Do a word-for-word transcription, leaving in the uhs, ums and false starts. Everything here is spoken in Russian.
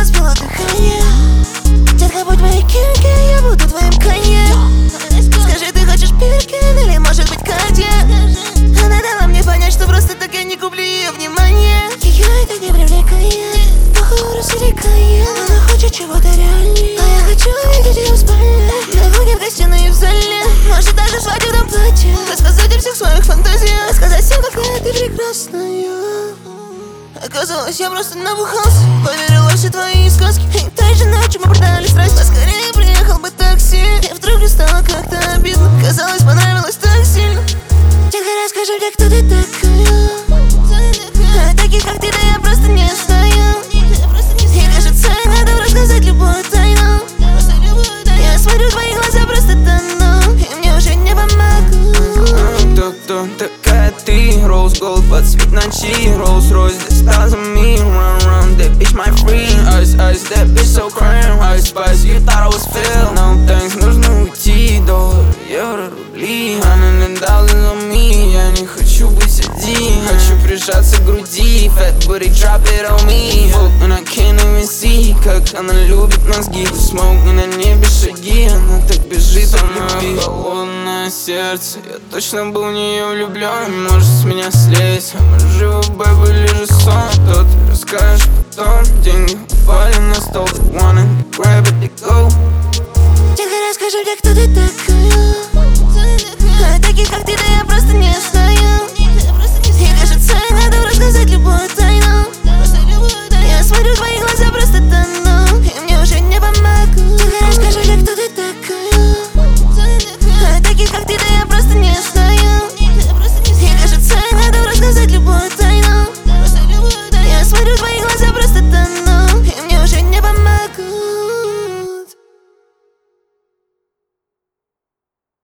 нас было дыхание. Детка, будь моей Кимки, я буду твоим Канье. Скажи, ты хочешь Биркин или может быть Катя? Она дала мне понять, что просто так я не куплю ее внимание. Ее это не привлекает, похоже рассекает. Она хочет чего-то реальнее, а я хочу видеть ее в спальне. На кухне, в гостиной и в зале, может даже в свадебном платье. Рассказать о всех своих фантазиях, рассказать всем, какая ты прекрасная. Оказалось, я просто набухался, поверила в все твои сказки. И той же ночью мы продали страсть. Поскорее приехал бы такси. И вдруг мне стало как-то обидно. Казалось, понравилось так сильно. Детка, расскажи мне, кто ты такая. А таких, как ты, да я просто не знаю. И кажется, надо рассказать любую тайну. Я смотрю в твои глаза, просто тону. И мне уже не помогу. Кто, кто такая ты? Rose gold, под цвет ночи. Rolls-Royce, this thousand me. Run, run, that bitch my friend. Ice, ice, that bitch so crème. Ice spice, you thought I was filled. No thanks, нужно уйти. Доллар, евро, рубли. Hundred dollars on me. Я не хочу быть один. Хочу прижаться к груди. Fat booty, drop it on me. Fuck, and I can't even see. Как она любит мозги. Smoke, и на небе шаги. Она так бежит от любви. Холодное сердце, я точно был в нее влюблен. Может с меня слезть, а мы живы, бэйби, лишь сон. То ты расскажешь потом. Деньги